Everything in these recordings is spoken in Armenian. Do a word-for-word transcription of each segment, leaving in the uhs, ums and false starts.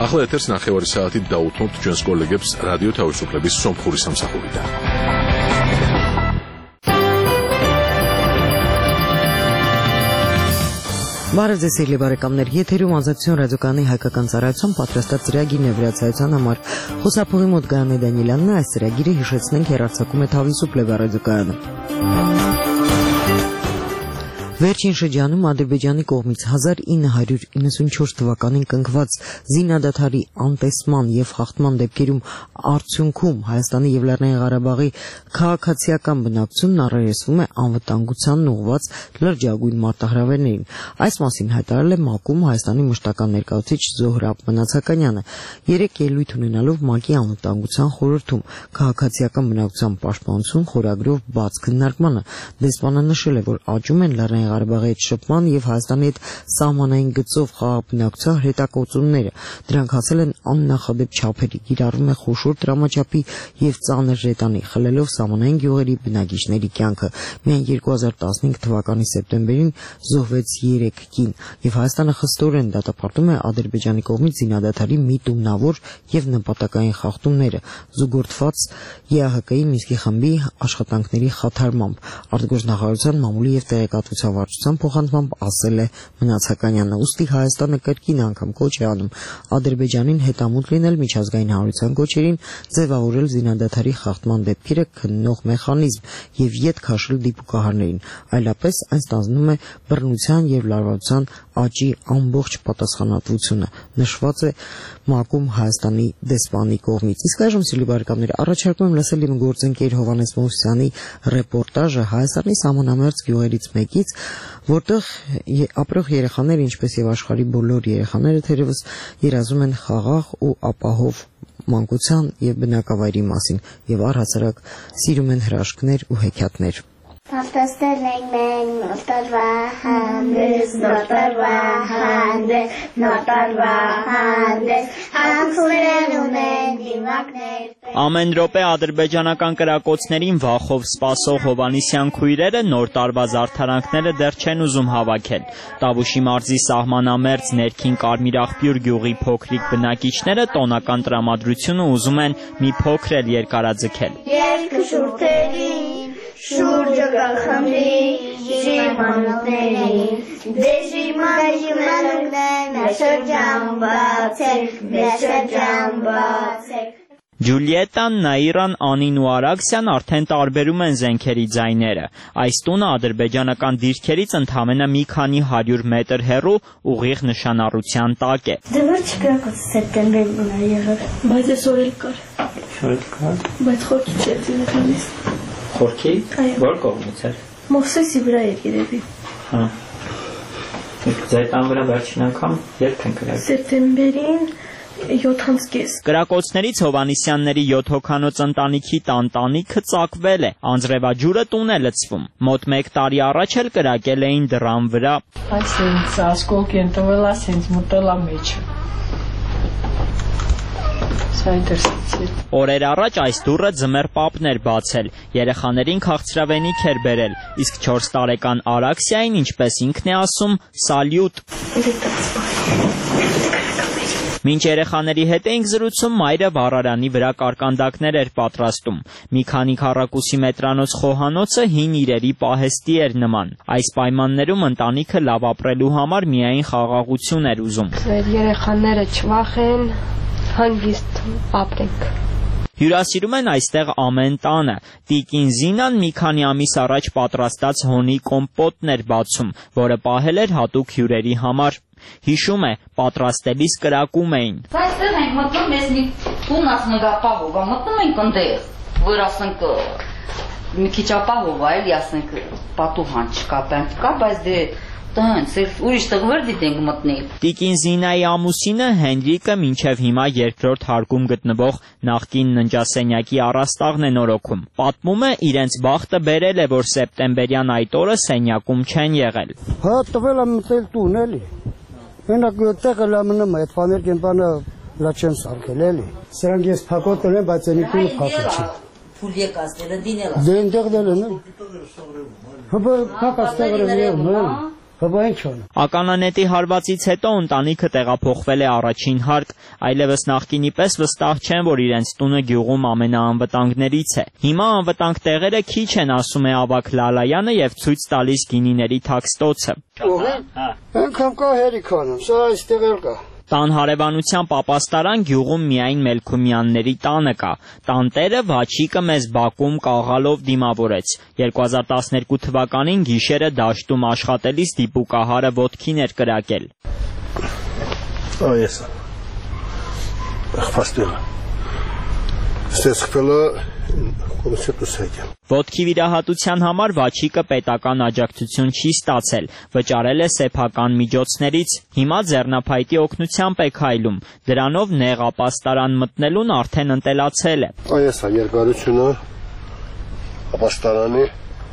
ახლა ეთერს ნახევარი საათით დაუთმობთ ჩვენს კოლეგებს რადიო თავისუფლების სომხური სამსახურიდან. Բարև ձեզ սիրելի բարեկամներ, եթերում ազատություն ռադիոկայանի հայկական ծառայության պատրաստած ծրագիրն է վրացայության համար։ Խոսափողի մոտ Գայանե Դանիելյանն է, այս ծրագիրը հիշեցնենք հեռարձակում է Თავისუფლება ռադիոկայանը։ Վերջին շրջանում Ադրբեջանի կողմից հազար ինը հարյուր իննսունչորս թվականին կնքված զինադադարի անտեսման եւ խախտման դեպքերում արդյունքում Հայաստանի եւ Լեռնային Ղարաբաղի քաղաքացիական բնակչությունն առերեսվում է անվտանգությանն ուղղված լրջագույն մարտահրավերներին։ Այս մասին հայտարարել է ՄԱԿ-ում Հայաստանի մշտական ներկայացուցիչ Զոհրաբ Մնացականյանը։ Երեք ելույթ ունենալով ՄԱԿ-ի անվտանգության խորհրդում քաղաքացիական բնակչության պաշտպանություն խորագրով բաց քննարկմանը դեսպանը նշել է, որ աճում են Լեռնային Ղարաբաղի հետ շփման եւ Հայաստանի հետ սահմանային գծով խաղաղբնակության հետակոծումները։ Դրանք հասել են աննախադեպ չափերի, կիրառվում է խոշոր դրամաչափի եւ ծանր ժետանի, խլելով սահմանային գյուղերի բնակիչների կյանքը։ Միայն երկու հազար տասնհինգ թվականի սեպտեմբերին զոհվեց երեք կին եւ Հայաստանը խստորեն դատապարտում է Ադրբեջանի կողմից զինադադարի միտումնավոր եւ նպատակային խախտումները, զուգորդված ԵԱՀԿ-ի Մինսկի խմբի աշխատանքների խաթարմամբ։ Արտգործնախարարության մամուլի եւ տեղեկատվության վարչության փոխանցմամբ ասել է Մնացականյանը, ուստի Հայաստանը կրկին անգամ կոչ է անում Ադրբեջանին հետամուտ լինել միջազգային հանրության կոչերին, ձևավորել զինադադարի խախտման դեպքերը քննող մեխանիզմ եւ յետ քաշել դիպուկահարներին, այլապես այն ստանձնում է բռնության եւ լարվածության աճի ամբողջ պատասխանատվությունը, նշված է ՄԱԿ-ում Հայաստանի դեսպանի կողմից։ Իսկ այժմ սիրելի բարեկամներ, առաջարկում եմ լսել իմ գործընկեր Հովհաննես Մովսյանի ռեպորտաժը Հայաստանի սահմանամերձ գյուղերից մեկից, որտեղ ապրող երեխաները, ինչպես եւ աշխարհի բոլոր երեխաները, թերևս երազում են խաղաղ ու ապահով մանկության եւ բնակավայրի մասին եւ առհասարակ սիրում են հրաշքներ ու հեքիաթներ։ Պատրաստել ենք մենք նոտարվա հանդես, նոտարվա հանդես, նոտարվա հանդես, հանքուրեր ունենք դիմակներ։ Ամեն րոպե ադրբեջանական կրակոցներին վախով սպասող Հովհաննիսյան քույրերը նոր տարվա զարդարանքները դեռ չեն ուզում հավաքել։ Տավուշի մարզի սահմանամերձ ներքին Կարմիրաղբյուր գյուղի փոքրիկ բնակիչները տոնական տրամադրությունը ուզում են մի փոքր էլ երկարաձգել։ Երկու շուրթերին շուրջը գախմի ժիմանուկներին, դե ժիմանուկներն շրջան բացեք, շրջան բացեք։ Ջուլիետան, Նաիրան, Անին ու Արաքսյան արդեն տարբերում են զենքերի ձայները։ Այս տունը ադրբեջանական դիրքերից ընդամենը մի քանի հարյուր մետր հեռու ուղիղ նշանառության տակ է։ Դե որ չկրակոց սեպտեմբերին է եղել, բայց այսօր էլ կար։ Շոյդ կար։ Բայց խորքի չէր դինականից։ Խորքի? Որ կողմից էր։ Մովսեսի վրա էր երևի։ Հա։ Ձեր տան վրա վերջին անգամ երբ են կրակել։ Սեպտեմբերին յոթ կես։ Կրակոցներից Հովհաննիսյանների յոթ հոգանոց ընտանիքի տանտանիքը ծակվել է, անձրևաջուրը տուն է լցվում։ Մոտ մեկ տարի առաջ էլ կրակել էին դռան վրա։ Այսինքն ասկոլք են տվել, ասենց մտել է մեջը։ Օրեր առաջ այս դուռը ձմեռ պապն էր բացել, երեխաներին քաղցրավենիք էր բերել, իսկ չորս տարեկան Արաքսիային, ինչպես ինքն է ասում, սալյուտ։ Մինչ երեխաների հետ էինք զրուցում, մայրը վառարանի վրա կարկանդակներ էր պատրաստում։ Մի քանի քառակուսի մետրանոց խոհանոցը հին իրերի պահեստի էր նման։ Այս պայմաններում ընտանիքը լավ ապրելու համար միայն խաղաղություն էր ուզում։ Երեխաները չվախեն, հանգիստ ապրենք։ Հյուրասիրում են այստեղ ամեն տանը։ Տիկին Զինան մի քանի ամիս առաջ պատրաստած հոնի կոմպոտն էր բացում, որը պահել էր հատուկ հյուրերի համար։ Հիշում է, պատրաստելիս կրակում էին։ Այստեղ ենք մտնում, մեզ մի տուն ասենք ապահով, մտնում ենք ընդեղ, որ ասենք մի քիչ ապահով է, էլի ասենք պատուհան չկա, բանտ կա, բայց դե տենց, ուրիշ տեղ վեր դիտենք մտնել։ Տիկին Զինայի ամուսինը Հենրիկը մինչև հիմա երկրորդ հարկում գտնվող նախկին ննջասենյակի առաստաղն է նորոգում։ Պատմում է, իրենց բախտը բերել է, որ սեպտեմբերյան այդ օրը սենյակում չեն եղել։ Հա, տվել եմ մտել տուն, էլի։ Մենակ տեղը լամնում է, այդ բաներ կենպանը լա չեն սարքել, էլի։ Սրանք ես փակոտ կրեմ, բայց այնի տունը փակել չի։ Փուլ եկած դելը դինել։ Դե այնտեղ դելը, նե։ Հա, փակած տեղը եղել, նե։ Հա ինչ ոնը։ Ականանետի հարվածից հետո ընտանիքը տեղափոխվել է առաջին հարկ, այլևս նախկինի պես վստահ չեն, որ իրենց տունը գյուղում ամենաանվտանգներից է։ Հիմա անվտանգ տեղերը քիչ են, ասում է Ավագ Լալայանը եւ ցույց տալիս գինիների թաքստոցը։ Անկամ կա հերիքանում, սա այստեղ էլ կա։ Տան հարևանության պապաստարան գյուղում միայն Մելքումյանների տանը կա։ Տանտերը Վաչիկը մեզ բակում կաղալով դիմավորեց։ երկու հազար տասներկու թվականին գիշերը դաշտում աշխատելիս դիպուկահարը ոտքին էր կրակել։ Այս ախպաստել։ Ստեսքվելը կոմիսիոս եկել։ Ոտքի վիրահատության համար Վաչիկը պետական աջակցություն չի ստացել, վճարել է սեփական միջոցներից, հիմա ձեռնափայտի օգնությամբ է քայլում, դրանով նեղ ապաստարան մտնելուն արդեն ընտելացել է։ Այս է երկարությունը ապաստարանի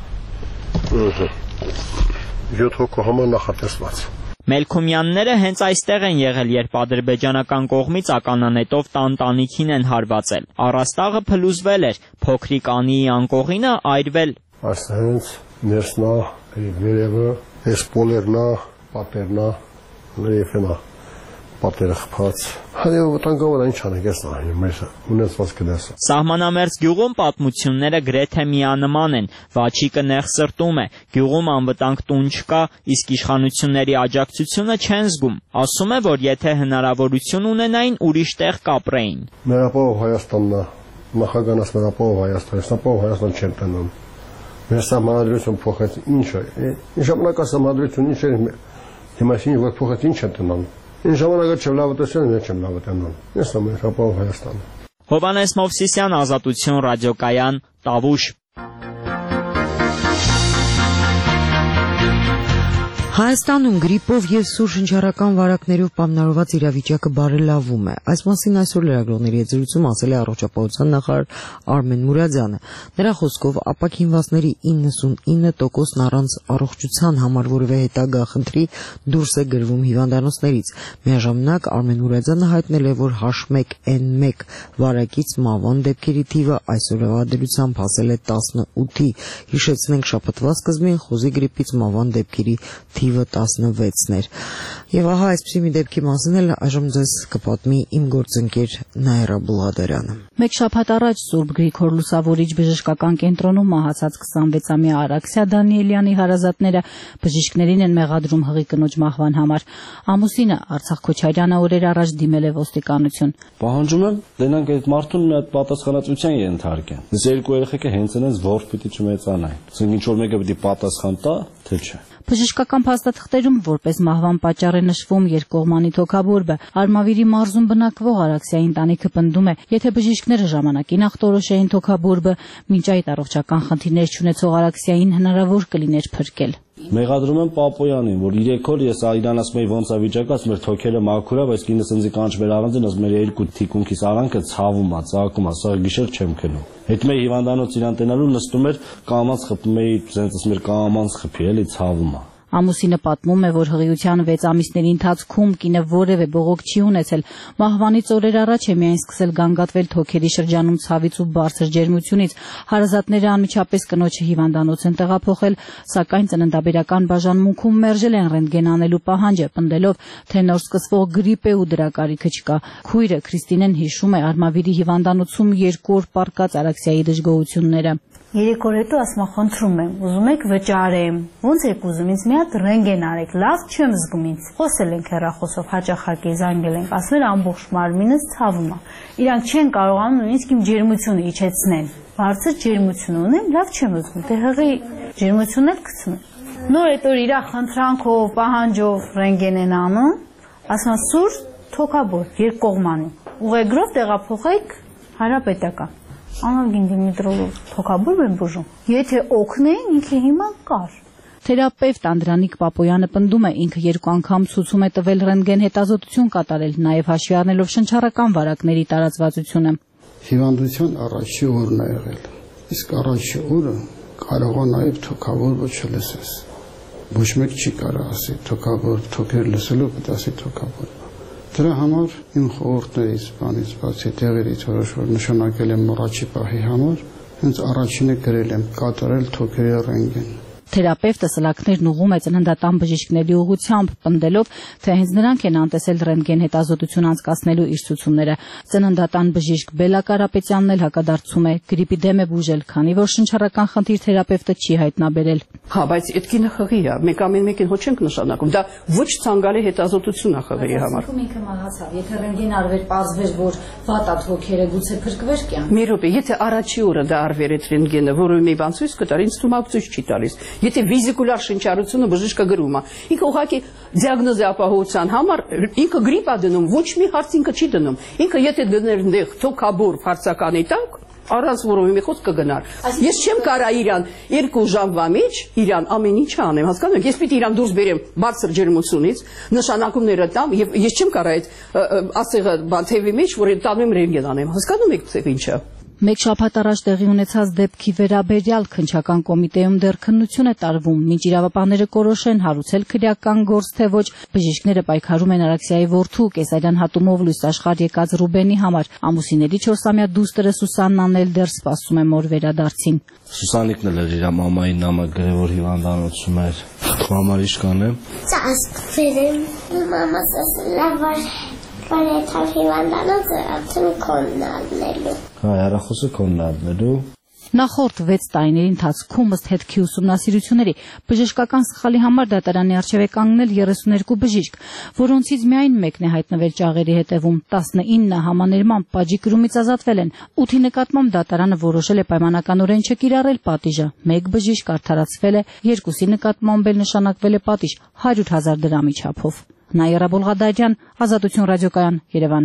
յոթ հոգու համար նախատեսված։ Մելքումյանները հենց այստեղ են եղել, երբ ադրբեջանական կողմից ականանետով տան-տանիքին են հարվածել։ Առաստաղը փլուզվել էր, փոքրիկ Անիի անկողինը այրվել։ Այս հենց ներսնա, վերևը, այս պոլերնա, պատերնա, լեյֆենա, պատերը խփած։ Հայը վտանգավոր ինչ անենք ես նայում, մեր ունեցված կդեսը։ Սահմանամերձ գյուղում պատմությունները գրեթե միանման են։ Վաչիկը նեղ սրտում է, գյուղում անվտանգ տուն չկա, իսկ իշխանությունների աջակցությունը չեն զգում։ Ասում է, որ եթե հնարավորություն ունենային, ուրիշ տեղ կապրեին։ Մերապահով Հայաստանն է, նախագահանց մերապահով Հայաստան, սնապահով Հայաստան չեմ տնում։ Մեր սահմանադրություն փոխեց, ինչ է, ժամանակ սահմանադրություն ինչ է, հիմա ինչ որ փոխեց, ինչ է տնում։ Ինչ ժամանակը չեմ լավտեսել, ես չեմ լավտենում։ Ես եմ հապավ Հայաստան։ Հովհաննես Մովսիսյան, Ազատություն ռադիոկայան, Տավուշ։ Հայաստանում գրիպով եւ սուր շնչառական վարակներով պայմանավորված իրավիճակը բարելավում է։ Այս մասին այսօր լրագրողների հետ զրույցում ասել է առողջապահության նախարար Արմեն Մուրադյանը։ Նրա խոսքով ապակինվածների իննսունինը տոկոսն առանց առողջության համար որևէ հետագա խնդրի դուրս է գրվում հիվանդանոցներից։ Միաժամանակ Արմեն Մուրադյանը հայտնել է, որ H one N one վարակից մահվան դեպքերի թիվը այսօրվա դրությամբ հասել է տասնութի։ Հիշեցնենք, շաբաթվա սկզբին խոզի գրիպից մահվան դեպքերի թիվը տասնվեցն էր։ Եվ ահա այսպիսի մի դեպքի մասին էլ այժմ ձեզ կպատմի իմ գործընկեր Նաիրա Բլադարյանը։ Մեկ շաբաթ առաջ Սուրբ Գրիգոր Լուսավորիչ բժշկական կենտրոնում մահացած քսանվեցամյա Արաքսիա Դանիելյանի հարազատները բժիշկներին են մեղադրում հղի կնոջ մահվան համար։ Ամուսինը Արցախ Քոչարյանը օրեր առաջ դիմել է ոստիկանություն։ Պահանջում եմ դենանք այդ մարդուն մի հատ պատասխանատվության ենթարկեն։ Այս երկու երեխեքը հենց այնպես ворթ պիտի չմեծանային։ Ասենք ինչ որ մեկը պիտի պատասխան տա, թե չէ։ Բժշկական փաստաթղթերում որպես մահվան պատճառ է նշվում երկկողմանի թոքաբորբը։ Արմավիրի մարզում բնակվող Արաքսիայի ընտանիքը պնդում է, եթե բժիշկները ժամանակին ախտորոշեին թոքաբորբը, մինչ այդ առողջական խնդիրներ չունեցող Արաքսիային հնարավոր կլիներ փրկել։ Մեղադրում եմ Պապոյանին, որ երեք օր ես իրան ասում եի ոնց է վիճակը, ասում էր թոքերը մաքուր է, բայց ինձ ինձ կանչվել առանձին, ասում էր երկու թիկունքիս արանքը ցավում է, ծակում է, սա գիշեր չեմ քնում։ Հետ մեր հիվանդանոց իրան տենալու նստում էր, կամանց խփում էի, ասենց ասում էր կամանց խփի, էլի ցավում է։ Ամուսինը պատմում է, որ հղիության վեց ամիսների ընթացքում կինը որևէ բողոք չի ունեցել։ Մահվանից օրեր առաջ է միայն սկսել գանգատվել թոքերի շրջանում ցավից ու բարձր ջերմությունից։ Հարազատները անմիջապես կնոջը հիվանդանոց են տեղափոխել, սակայն ծննդաբերական բաժանմունքում մերժել են ռենտգեն անելու պահանջը, պնդելով, թե նոր սկսվող գրիպ է ու դրա կարիքը չկա։ Քույրը Քրիստինեն հիշում է Արմավիրի հիվանդանոցում երկու օր պառկած Արաքսիայի դժգոհությունները։ Երեք օր հետո ասում եմ, խնդրում եմ, ուզում եք վճարեմ։ Ոնց եք ուզում, ինձ մի հատ ռենտգեն արեք, լավ չեմ զգում ինձ։ Խոսել ենք հեռախոսով, հաճախակի զանգել ենք, ասում են ամբողջ մարմինս ցավում է։ Իրանք չեն կարողանում նույնիսկ իմ ջերմությունը իջեցնեն։ Բարձր ջերմություն ունեմ, լավ չեմ զգում, դե հղի ջերմությունն էլ գցում եմ։ Նոր այդ օր իր խնդրանքով, պահանջով ռենտգեն են անում, ասում են սուր թոքաբորբ երկկողմանի։ Ուղեգրով տեղափոխեք Հանրապետական։ Անալգին Դիմիտրովով թոքաբորբ են բուժում։ Եթե օգնեին, ինքը հիմա կար։ Թերապևտ Անդրանիկ Պապոյանը պնդում է, ինքը երկու անգամ ցուցում է տվել ռենտգեն հետազոտություն կատարել, նաև հաշվի առնելով շնչառական վարակների տարածվածությունը։ Հիվանդության առաջի օրն է եղել։ Իսկ առաջի օրը կարող է նաև թոքաբորբը չլսես։ Ոչ մեկ չի կարող ասի թոքաբորբ, թոքեր լսելով պետք է ասի թոքաբորբ։ Դրա համար իմ խորհուրդներից, բանից բացի տեղերից որոշ որ նշանակել եմ առաջի պահի համար, հենց առաջինը գրել եմ կատարել թոքերի ռենտգեն։ Թերապևտը սլաքներն ուղղում է ծննդատան բժիշկների ուղղությամբ, պնդելով, թե հենց նրանք են անտեսել ռենտգեն հետազոտություն անցկացնելու իր ցուցումները։ Ծննդատան բժիշկ Բելա Կարապետյանն էլ հակադարձում է, գրիպի դեմ է բուժել, քանի որ շնչառական խնդիր թերապևտը չի հայտնաբերել։ Հա, բայց այդ կինը խղի է, մենք ամեն մեկին հո չենք նշանակում, դա ոչ ցանկալի հետազոտություն է խղերի համար։ Ինքը մահացավ, եթե ռենտգեն արվեր, պարզվեր, որ վատ աթոքերը գուցե փրկվեր կյանք։ Մի րոպե, եթե առաջի օրը դա արվեր այդ ռենտգենը, որը մի բան ցույց կտար, ինձ թվում է ցույց չի տալիս։ Եթե վիզիկուլար շնչառությունը բժիշկը գրում է, ինքը ուղղակի դիագնոզի ապահովության համար ինքը գրիպ է դնում, ոչ մի հարց ինքը չի դնում։ Ինքը եթե դներ այնտեղ թոքաբոր բարձականի տակ, առանց որովի մի խոսք կգնար։ Ես չեմ կարա իրան երկու ժամվա մեջ իրան ամեն ինչ անեմ, հասկանում եք, ես պիտի իրան դուրս բերեմ բարձր ջերմությունից, նշանակումները տամ եւ ես չեմ կարա այդ ասեղը բան թևի մեջ, որ տանեմ ռենտգեն անեմ, հասկանում եք ցեղ ինչա։ Մեկ շաբաթ առաջ տեղի ունեցած դեպքի վերաբերյալ քննչական կոմիտեում դեռ քննություն է տարվում, մինչ իրավապահները կորոշեն հարուցել քրեական գործ թե ոչ։ Բժիշկները պայքարում են Արաքսիայի որդու կեսարյան հատումով լույս աշխարհ եկած Ռուբենի համար։ Ամուսինների չորսամյա դուստրը Սուսաննան էլ դեռ սպասում է մոր վերադարձին։ Սուսանիկն էլ էր իր մամային նամակ գրել, որ հիվանդանոցում էր։ Համար ինչ կանեմ։ Ծաստվերեմ, մամաս ասել որ Կարեթավ հիվանդանոցը արդեն քոնն առնելու։ Հա, հեռախոսը քոնն առնելու։ Նախորդ վեց տարիների ընթացքում ըստ հետքի ուսումնասիրությունների բժշկական սխալի համար դատարանի առջև է կանգնել երեսուներկու բժիշկ, որոնցից միայն մեկն է հայտնվել ճաղերի հետևում, տասնինը համաներման պատժի կրումից ազատվել են, ութի նկատմամբ դատարանը որոշել է պայմանականորեն չկիրառել պատիժը, մեկ բժիշկ արդարացվել է, երկուսի նկատմամբ էլ նշանակվել է պատիժ հարյուր հազար դրամի չափով։ Նաիրա Բոլղադարյան, Ազատություն ռադիոկայան, Երևան։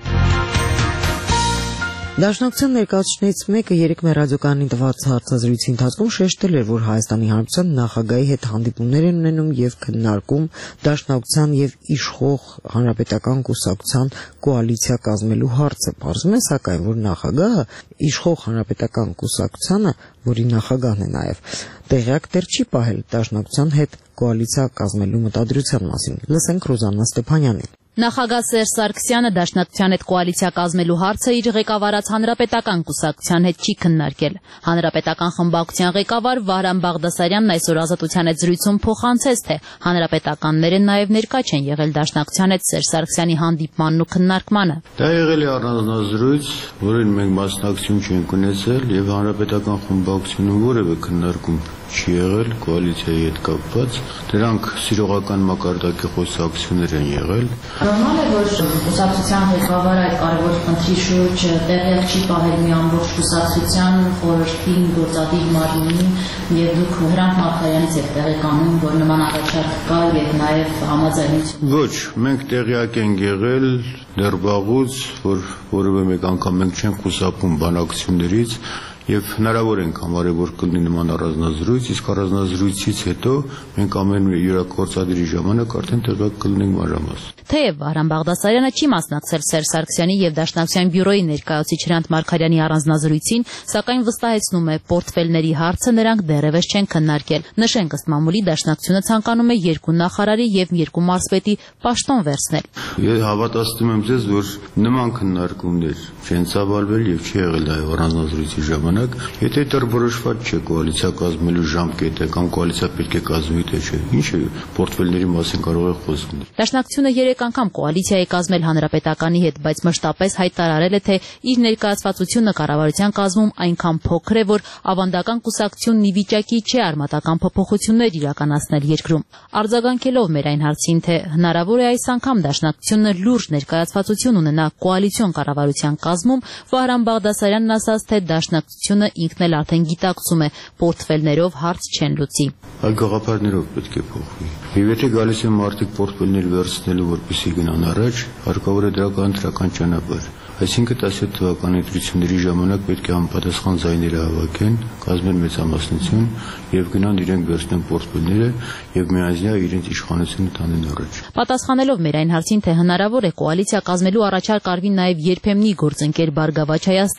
Դաշնակցության ներկայացուցիչներից մեկը երեկ մեր ռադիոկայանին տված հարցազրույցի ընթացքում շեշտել էր, որ Հայաստանի Հանրապետության նախագահի հետ հանդիպումներ են ունենում եւ քննարկում Դաշնակցության եւ իշխող Հանրապետական կուսակցության կոալիցիա կազմելու հարցը։ Պարզվում է սակայն, որ նախագահը իշխող Հանրապետական կուսակցությանը, որի նախագահն է նաեւ, տեղյակ դեռ չի պահել Դաշնակցության հետ կոալիցիա կազմելու մտադրության մասին։ Լսենք Ռուզաննա Ստեփանյանին։ Նախագահ Սերժ Սարգսյանը Դաշնակցության հետ կոալիցիա կազմելու հարցը իր ղեկավարած Հանրապետական կուսակցության հետ չի քննարկել։ Հանրապետական խմբակցության ղեկավար Վահրամ Բաղդասարյանն այսօր Ազատության հետ զրույցում փոխանցեց, թե հանրապետականները նաև ներկա չեն եղել Դաշնակցության հետ Սերժ Սարգսյանի հանդիպմանն ու քննարկմանը։ Դա եղել է առանձնազրույց, որին մենք մասնակցություն չենք ունեցել եւ Հանրապետական խմբակցությունում որևէ քննարկում չի եղել կոալիցիայի հետ կապված, դրանք սիրողական մակարդակի խոսակցություններ են եղել։ Նորմալ է, որ կուսակցության ղեկավարը այդ կարևոր խնդրի շուրջ տեղյակ չի պահել մի ամբողջ կուսակցության խորհրդին, գործադիր մարմնին եւ դուք Հրանտ Մարգարյանից եք տեղեկանում, որ նման առաջարկ կա եւ նաեւ համաձայնություն։ Ոչ, մենք տեղյակ ենք եղել դեռ վաղուց, որ որևէ մեկ անգամ մենք չենք խուսափում բանակցություններից եւ հնարավոր ենք համարել, որ կլինի նման առանձնազրույց, իսկ առանձնազրույցից հետո մենք ամեն յուրաքորձադրի ժամանակ արդեն տեղյակ կլինենք մանրամասն։ Թեև Վահրամ Բաղդասարյանը չի մասնակցել Սերժ Սարգսյանի եւ Դաշնակցության բյուրոյի ներկայացուցիչ Հրանտ Մարգարյանի առանձնազրույցին, սակայն վստահեցնում է, պորտֆելների հարցը նրանք դեռևս չեն քննարկել։ Նշենք, ըստ մամուլի Դաշնակցությունը ցանկանում է երկու նախարարի եւ երկու մարզպետի պաշտոն վերցնել։ Ես հավատացնում եմ ձեզ, որ նման քննարկումներ չեն ծավալվել եւ չի եղել այո առանձնազրույցի ժամանակ, եթե դեռ որոշված չէ կոալիցիա կազմելու ժամկետը կամ կոալիցիա պետք է կազմվի թե չէ, ինչ է պորտֆելների մասին կարող է խոսք լինել։ Դաշնակցությունը երեք անգամ կոալիցիա է կազմել Հանրապետականի հետ, բայց մշտապես հայտարարել է, թե իր ներկայացվածությունը կառավարության կազմում այնքան փոքր է, որ ավանդական կուսակցությունն ի վիճակի չէ արմատական փոփոխություններ իրականացնել երկրում։ Արձագանքելով մեր այն հարցին, թե հնարավոր է այս անգամ Դաշնակցությունը լուրջ ներկայացվածություն ունենա կոալիցիոն կառավարության կազմում, Վահրամ Բաղդասարյանն ասաց, թե Դաշնակցությունը ինքն էլ արդեն գիտակցում է, պորտֆելներով հարց չեն լուծի։ Այլ գաղափարներով պետք է փոխվի։ Եվ եթե գալիս են մարդիկ պորտֆելներ վերցնելու, որպեսզի գնան առաջ, հարկավոր է դրական ընտրական ճանապարհ։ Այսինքն տասնյոթ թվականի ընտրությունների ժամանակ պետք է համապատասխան ձայները հավաքեն, կազմեն մեծամասնություն եւ գնան իրենք վերցնեն պորտֆելները եւ միայնյա իրենց իշխանությունը տանեն առաջ։ Պատասխանելով մեր այն հարցին, թե հնարավոր է կոալիցիա կազմելու առաջարկ արվի նաեւ երբեմնի գործընկեր Բարգավաճ Հայաստանին,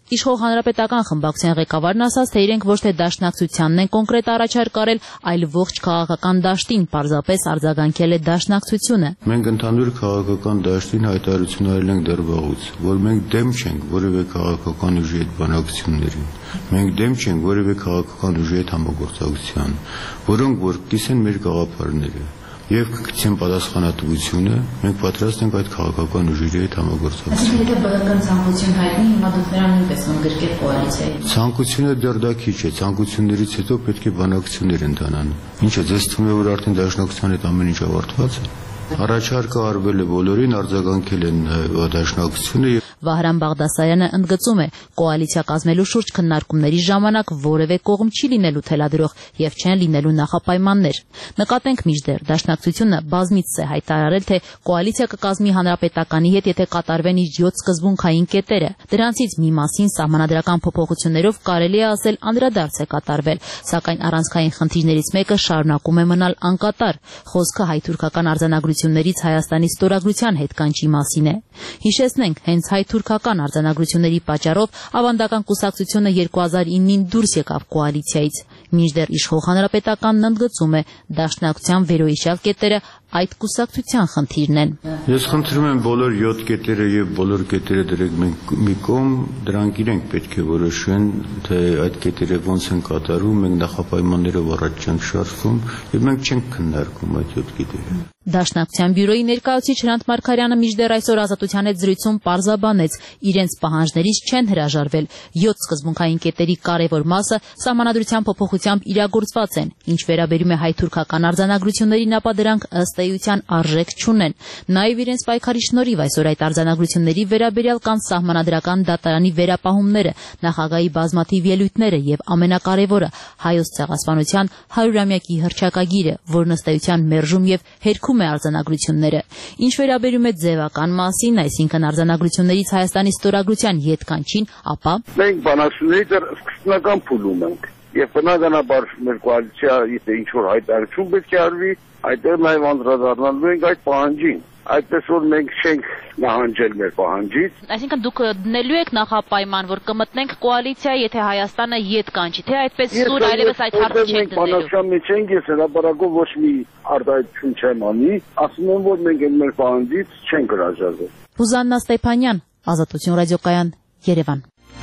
Իշխող հանրապետական խմբակցության ղեկավարն ասաց, թե իրենք ոչ թե դաշնակցությանն են կոնկրետ առաջարկ արել, այլ ողջ քաղաքական դաշտին, պարզապես արձագանքել է դաշնակցությունը։ Մենք ընդհանուր քաղաքական դաշտին հայտարարություն արել ենք դեռ վաղուց, որ մենք դեմ չենք որևէ քաղաքական ուժի հետ բանակցություններին։ Մենք դեմ չենք որևէ քաղաքական ուժի հետ համագործակցության, որոնք որ կիսեն մեր գաղափարները։ Եվ կգցեն պատասխանատվությունը, մենք պատրաստ ենք այդ քաղաքական ուժերի հետ համագործակցել։ Եթե բռնկան ցանկություն հայտնի, հիմա դուք նրան նույնպես ընդգրկեք կոալիցիայի։ Ցանկությունը դեռ դա քիչ է, ցանկություններից հետո պետք է բանակցություններ ընթանան։ Ինչը ձեզ թվում է, որ արդեն դաշնակցության հետ ամեն ինչ ավարտված է։ Առաջարկը արվել է բոլորին, արձագանքել են դաշնակցությունը։ Վահրամ Բաղդասարյանը ընդգծում է, կոալիցիա կազմելու շուրջ քննարկումների ժամանակ որևէ կողմ չի լինելու թելադրող եւ չեն լինելու նախապայմաններ։ Նկատենք մինչդեռ դաշնակցությունը բազմիցս է հայտարարել, թե կոալիցիա կկազմի հանրապետականի հետ, եթե կատարվեն իր յոթ սկզբունքային կետերը։ Դրանցից մի մասին սահմանադրական փոփոխություններով կարելի է ասել անդրադարձ է կատարվել, սակայն առանցքային խնդիրներից մեկը շարունակում է մնալ անկատար։ Խոսքը հայ-թուրքական արձանագրություններից Հայաստանի ստորագրության հետ կանչի մասին է։ Հիշեցնենք, հենց հայ-թուրքական արձանագրությունների պատճառով ավանդական կուսակցությունը երկու հազար իննին դուրս եկավ կոալիցիայից։ Մինչդեռ իշխող հանրապետականն ընդգծում է, դաշնակցության վերոհիշյալ կետերը այդ կուսակցության խնդիրն են։ Ես խնդրում եմ բոլոր յոթ կետերը եւ բոլոր կետերը դրեք մենք մի կողմ, դրանք իրենք պետք է որոշեն, թե այդ կետերը ոնց են կատարում, մենք նախապայմաններով առաջ չենք շարժվում եւ մենք չենք քննարկում այդ յոթ կետերը։ Դաշնակցության բյուրոյի ներկայացուցիչ Հրանտ Մարգարյանը մինչդեռ այսօր Ազատության հետ զրույցում պարզաբանեց, իրենց պահանջներից չեն հրաժարվել։ յոթ սկզբունքային կետերի կարևոր մասը սահմանադրության փոփոխությամբ իրագործված են։ Ինչ վերաբերում է հայ-թուրքական արձանագրություններին, ապա դրանք ըստ էության արժեք չունեն։ Նաև իրենց պայքարի շնորհիվ այսօր այդ արձանագրությունների վերաբերյալ կան սահմանադրական դատարանի վերապահումները, նախագահի բազմաթիվ ելույթները եւ ամենակարևորը հայոց ցեղասպանության հարյուրամյակի հռչակագիրը, որն ըստ էության մերժում եւ հերքում է արձանագրությունները։ Ինչ վերաբերում է ձևական մասին, այսինքն արձանագրություններից Հայաստանի ստորագրության ետկանչին, ապա մենք բանակցությունների դեռ սկզբնական փուլում ենք եւ բնականաբար մեր կոալիցիա եթե ինչ որ հայտարարություն պետք է արվի, այդտեղ նաեւ անդրադառնալու ենք այդ պահանջին։ Այդպես որ մենք չենք նահանջել մեր պահանջից։ Այսինքն դուք դնելու եք նախապայման, որ կմտնենք կոալիցիա, եթե Հայաստանը ետ կանչի, թե այդպես սուր այլևս այդ հարցը չենք դնելու։ Բանակցության մեջ ենք, ես հրապարակով ոչ մի արտահայտություն չեմ անի, ասում եմ, որ մենք մեր պահանջից չենք հրաժարվել։ Բուզաննա Ստեփանյան, Ազատություն ռադիոկայան, Երևան։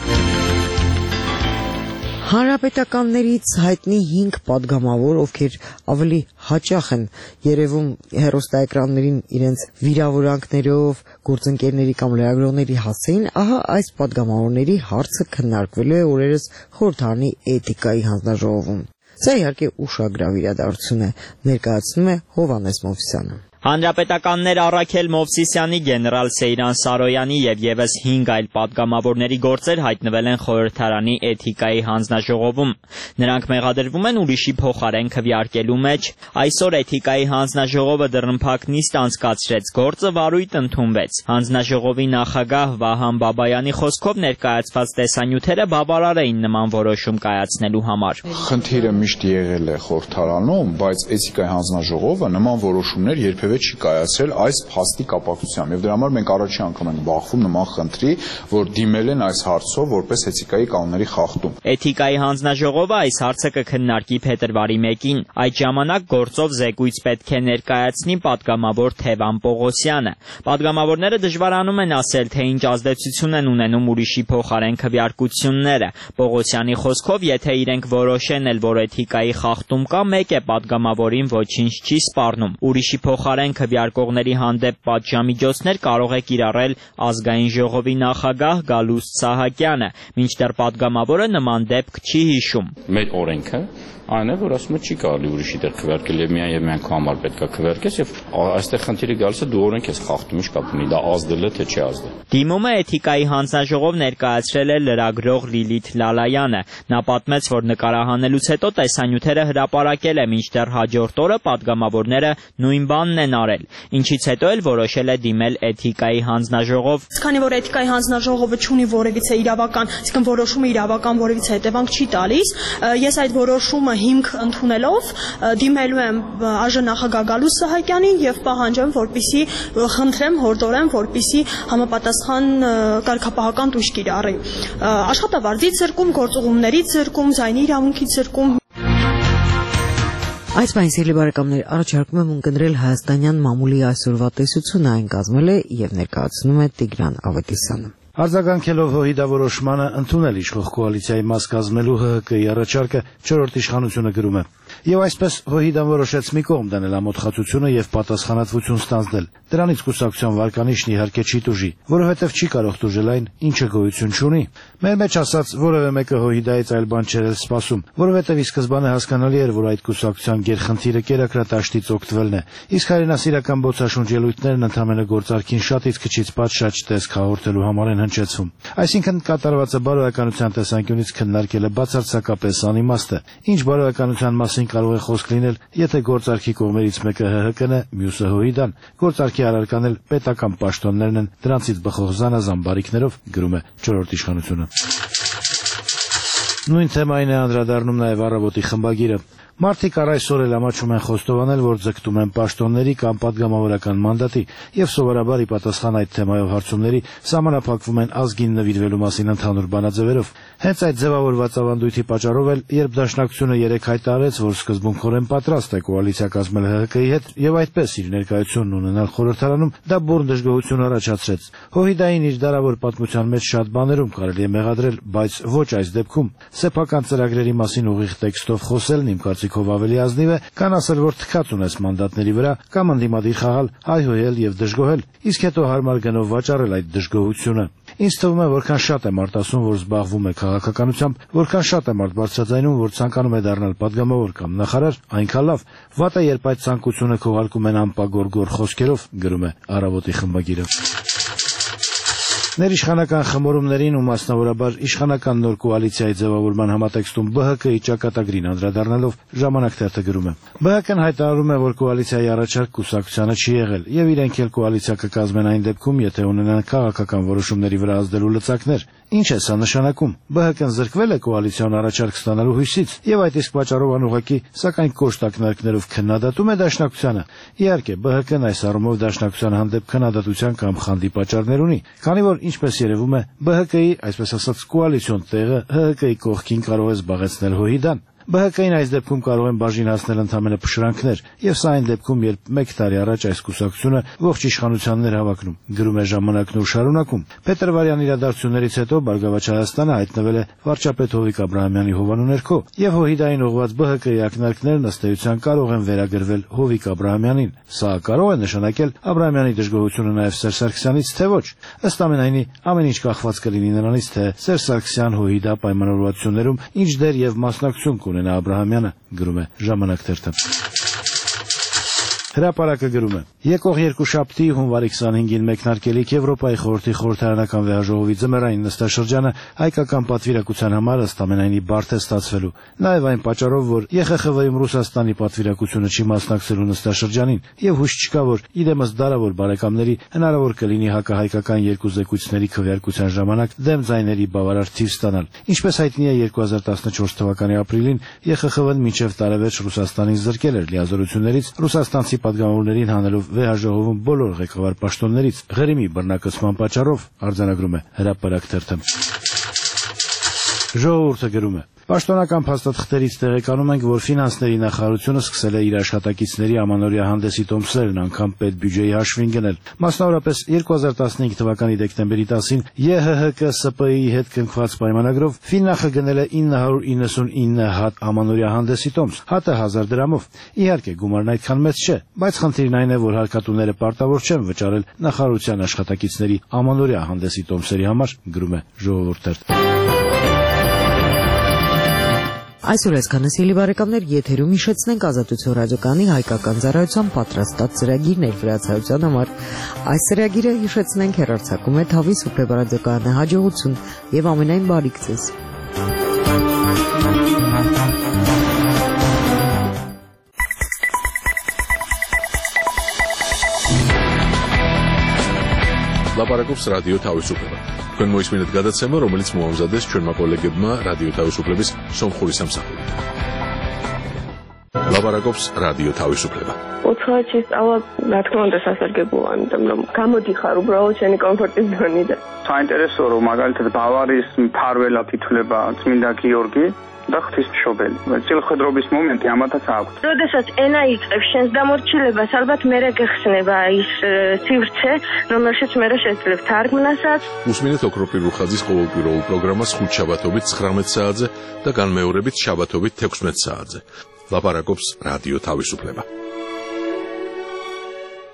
Հանրապետականներից հայտնի հինգ падգամավոր, ովքեր ավելի հաճախ են երևում հեռուստաէկրաններին իրենց վիրավորանքներով, գործընկերների կամ լրագրողների հասցեին, ահա այս падգամավորների հարցը քննարկվել է օրերս խորհրդարանի էթիկայի հանձնաժողովում։ Սա իհարկե ուշագրավ իրադարձություն է, ներկայացնում է Հովհաննես Մովսիսյանը։ Հանրապետականներ Առաքել Մովսիսյանի, գեներալ Սեյրան Սարոյանի եւ եւս հինգ այլ падգամավորների գործեր հայտնվել են խորհրդարանի էթիկայի հանձնաժողովում։ Նրանք մեղադրվում են ուրիշի փոխարեն քվեարկելու մեջ։ Այսօր էթիկայի հանձնաժողովը դռնփակ նիստ անցկացրեց, գործը վարույթ ընդունվեց։ Հանձնաժողովի նախագահ Վահան Բաբայանի խոսքով ներկայացված տեսանյութերը բավարար էին նման որոշում կայացնելու համար։ Խնդիրը միշտ եղել է խորհրդարանում, բայց էթիկայի հանձնաժողովը նման որոշումներ երբևէ չի կայացրել այս փաստի կապակցությամբ եւ դրա համար մենք առաջի անգամ ենք բախվում նման խնդրի, որ դիմել են այս հարցով որպես էթիկայի կանոնների խախտում։ Էթիկայի հանձնաժողովը այս հարցը կքննարկի փետրվարի մեկին։ Այդ ժամանակ գործով զեկույց պետք է ներկայացնի падգամավոր Թևան Պողոսյանը։ Падգամավորները դժվարանում են ասել, թե ինչ ազդեցություն են ունենում ուրիշի փոխարեն քվեարկությունները։ Պողոսյանի խոսքով, եթե իրենք որոշեն էլ, որ էթիկայի խախտում կա, մեկ է падգամավորին ոչինչ չի սպառնում։ Ուրիշի փոխարեն քվեարկողների հանդեպ պատժամիջոցներ կարող է կիրառել ազգային ժողովի նախագահ Գալուստ Սահակյանը, մինչդեռ падգամավորը նման դեպք չի հիշում։ Մեր օրենքը այն է, որ ասում է չի կարելի ուրիշի դեր քվեարկել եւ միայն եւ միայն քո համար պետքա քվեարկես եւ այստեղ խնդիրը գալիս է դու օրենք ես խախտում, ինչ կապ ունի, դա ազդել է թե չի ազդել։ Դիմումը էթիկայի հանձնաժողով ներկայացրել է լրագրող Լիլիթ Լալայանը։ Նա պատմեց, որ նկարահանելուց հետո տեսանյութերը հրապարակել է, մինչդեռ հաջորդ օրը падգամավորները նույն բանն են են արել, ինչից հետո էլ որոշել է դիմել էթիկայի հանձնաժողով։ Քանի որ էթիկայի հանձնաժողովը չունի որևիցե իրավական, այսինքն որոշումը իրավական որևիցե հետևանք չի տալիս, ես այդ որոշումը հիմք ընդունելով դիմելու եմ ԱԺ նախագահ Գալուստ Սահակյանին եւ պահանջեմ, որպեսզի խնդրեմ, հորդորեմ, որպեսզի համապատասխան կարգապահական տույժ կիրառի։ Աշխատավարձի ցրկում, գործուղումների ցրկում, ձայնի իրավունքի ցրկում։ Այս բան սիրելի բարեկամներ, առաջարկում եմ ունկնդրել հայաստանյան մամուլի այսօրվա տեսությունը, այն կազմել է եւ ներկայացնում է Տիգրան Ավետիսյանը։ Արձագանքելով ՀՀ որոշմանը ընդունել իշխող կոալիցիայի մաս կազմելու ՀՀԿ-ի առաջարկը չորրորդ իշխանությունը գրում է։ Եվ այսպես ՀՀ-ն որոշեց մի կողմ դնել ամոթխածությունը եւ պատասխանատվություն ստանձնել։ Դրանից կուսակցության վարկանիշն իհարկե չի տուժի, որովհետեւ չի կարող տուժել այն, ինչը գոյություն չունի։ Մեր մեջ ասած որևէ մեկը ՀՀ-ից այլ բան չէր սպասում, որովհետեւ ի սկզբանե հասկանալի էր, որ այդ կուսակցության գերխնդիրը կերակրատաշտից օգտվելն է։ Իսկ հայրենասիրական բոցաշունչ ելույթներն ընդհանրապես գործարքին շատից քչից պատշաճ տեսք հաղորդելու համար են հնչեցվում։ Այսինքն կատարվածը բարոյականության տեսանկյունից քննարկելը բացարձակապես անիմաստ է։ Ինչ բարոյականության մասին կարող է խոսք լինել, եթե գործարքի կողմերից մեկը ՀՀԿ-ն է, մյուսը ՀՀ-ն, գործարքի առարական էլ պետական պաշտոններն են, դրանցից բխող զանազան բարիքներով, գրում է չորրորդ իշխանությունը։ Նույն թեմային է անդրադառնում նաև Առավոտի խմբագիրը։ Մարդիկ առ այսօր էլ ամաչում են խոստովանել, որ ձգտում են պաշտոնների կամ պատգամավորական մանդատի, եւ սովորաբար ի պատասխան այդ թեմայով հարցումների սահմանափակվում են ազգին նվիրվելու մասին ընդհանուր բանաձևերով։ Հենց այդ ձևավորված ավանդույթի պատճառով էլ, երբ Դաշնակցությունը երեկ հայտարարեց, որ սկզբունքորեն պատրաստ է կոալիցիա կազմել ՀՀԿ-ի հետ եւ այդպես իր ներկայությունն ունենալ խորհրդարանում, դա բուռն դժգոհություն առաջացրեց։ ՀՅԴ-ին իր դարավոր պատմության մեջ շատ բաներում կարելի է մեղադրել, բայց ոչ այս դեպքում։ Սեփական ծրագրերի մասին ուղիղ տեքստով խոսելն իմ կարծիքով ավելի ազնիվ է, քան ասել, որ թքած ունես մանդատների վրա կամ ընդդիմադիր խաղալ, հայհոյել եւ դժգոհել, իսկ հետո հարմար գնով վաճառել այդ դժգոհությունը։ Ինձ թվում է, որքան շատ է մարդ ասում, որ զբաղվում է քաղաքականությամբ, որքան շատ է մարդ բարձրաձայնում, որ ցանկանում է դառնալ պատգամավոր կամ նախարար, այնքան լավ, վատ է, երբ այդ ցանկությունը քողարկում են անպագորգոր խոսքերով, գրում է Առավոտի խմբագիրը։ Ներիշխանական խմորումներին ու մասնավորաբար իշխանական նոր կոալիցիայի ձևավորման համատեքստում ԲՀԿ-ի ճակատագրին անդրադառնալով Ժամանակ թերթը գրում է. ԲՀԿ-ն հայտարարում է, որ կոալիցիայի առաջարկ կուսակցությանը չի եղել, եւ իրենք էլ կոալիցիա կկազմեն այն դեպքում, եթե ունենան քաղաքական որոշումների վրա ազդելու լծակներ։ Ինչ է սա նշանակում։ ԲՀԿ-ն զրկվել է կոալիցիոն առաջարկ ստանալու հույսից եւ այդ իսկ պատճառով անուղղակի, սակայն կոշտ ակնարկներով քննադատում է Դաշնակցությանը։ Իհարկե, ԲՀԿ-ն այս առումով Դաշնակցության հանդեպ քննադատության կամ խանդի պատճառներ ունի, քանի որ ինչպես երևում է, ԲՀԿ-ի, այսպես ասած, կոալիցիոն տեղը ՀՀԿ-ի կողքին կարող է զբաղեցնել ՀՅԴ-ն։ ԲՀԿ-ին այս դեպքում կարող են բաժին հասնել ընդհանրապես փշրանքներ, եւ սա այն դեպքում, երբ մեկ տարի առաջ այս կուսակցությունը ողջ իշխանությանն էր հավակնում, գրում է Ժամանակն ու շարունակում։ Փետրվարյան իրադարձություններից հետո Բարգավաճ Հայաստանը հայտնվել է վարչապետ Հովիկ Աբրահամյանի հովանու ներքո, եւ ՀՅԴ-ին ուղղված ԲՀԿ-ի ակնարկներն ըստ էության կարող են վերագրվել Հովիկ Աբրահամյանին։ Սա կարող է նշանակել Աբրահամյանի դժգոհությունը նաեւ Սերժ Սարգսյանից, թե ոչ։ Ըստ ամենայնի, ամեն ինչ կախված կլինի նրանից, թե Սերժ Սարգսյան ՀՅԴ պայմանավորվածություններում ինչ դեր եւ մասնակցություն ունենա Աբրահամյանը, գրում է Ժամանակ թերթը։ Հրապարակը գրում է. Եկող երկուշաբթի հունվարի քսանհինգին մեկնարկելիք Եվրոպայի խորհրդի խորհրդարանական վեհաժողովի ձմեռային նստաշրջանը հայկական պատվիրակության համար ըստ ամենայնի բարդ է ստացվելու։ Նաև այն պատճառով, որ ԵԽԽՎ-ում Ռուսաստանի պատվիրակությունը չի մասնակցելու նստաշրջանին, եւ հույս չկա, որ իդեմս դարավոր բարեկամների հնարավոր կլինի հակահայկական երկու զեկույցների քվեարկության ժամանակ դեմ ձայների բավարար թիվ ստանալ։ Ինչպես հայտնի է, երկու հազար տասնչորս թվականի ապրիլին ԵԽԽՎ-ն մինչև տարեվերջ Ռուսաստանին զրկել էր լիազորություններից ռուսաստանցի պատգամավորներին հանելով վեհաժողովում բոլոր ղեկավար պաշտոններից Ղրիմի բռնակցման պատճառով, արձանագրում է Հրապարակ թերթը։ Ժողովուրդը գրում է. Պաշտոնական փաստաթղթերից տեղեկանում ենք, որ ֆինանսների նախարարությունը սկսել է իր աշխատակիցների ամանորյա հանդեսի տոմսերն անգամ պետբյուջեի հաշվին գնել։ Մասնավորապես երկու հազար տասնհինգ թվականի դեկտեմբերի տասին ԵՀՀԿ-ՍՊԸ-ի հետ կնքված պայմանագրով Ֆիննախը գնել է ինը հարյուր իննսունինը հատ ամանորյա հանդեսի տոմս, հատը հազար դրամով։ Իհարկե, գումարն այդքան մեծ չէ, բայց խնդիրն այն է, որ հարկատուները պարտավոր չեն վճարել նախարարության աշխատակիցների ամանորյա հանդեսի տոմսերի համար, գրում է Ժողովուրդ թերթը։ Այսօր այսքանը սիրելի բարեկամներ, եթերում հիշեցնենք Ազատություն ռադիոկայանի հայկական ծառայության պատրաստած ծրագիրներ վրացայության համար։ Այս ծրագիրը հիշեցնենք հեռարձակում է Թավի Սուպեր ռադիոկայանը, հաջողություն եւ ամենայն բարիք ձեզ։ ლაპარაკობს რადიო თავისუფლება. თქვენ მოისმინეთ გადაცემა, რომელიც მოამზადეს ჩვენმა კოლეგებმა რადიო თავისუფლების სომხური სამსახურით. ლაპარაკობს რადიო თავისუფლება. ოთხი წავა, რა თქმა უნდა, სასარგებლოა, იმიტომ რომ გამოდიხარ უბრალოდ შენი კომფორტის ზონიდან. საინტერესოა, რომ მაგალითად ბავარიის მფარველად ითვლება წმინდა გიორგი და ღვთისმშობელი. წილხედრობის მომენტი ამათაც აქვს. როდესაც ენა იწყებს შენს დამორჩილებას, ალბათ მერე გეხსნება ის სივრცე, რომელშიც მერე შეძლებ თარგმნასაც. უსმინეთ ოქროპირ რუხაძის ყოველკვირეულ პროგრამას ხუთშაბათობით ცხრამეტ საათზე და განმეორებით შაბათობით თექვსმეტ საათზე. ლაპარაკობს რადიო თავისუფლება.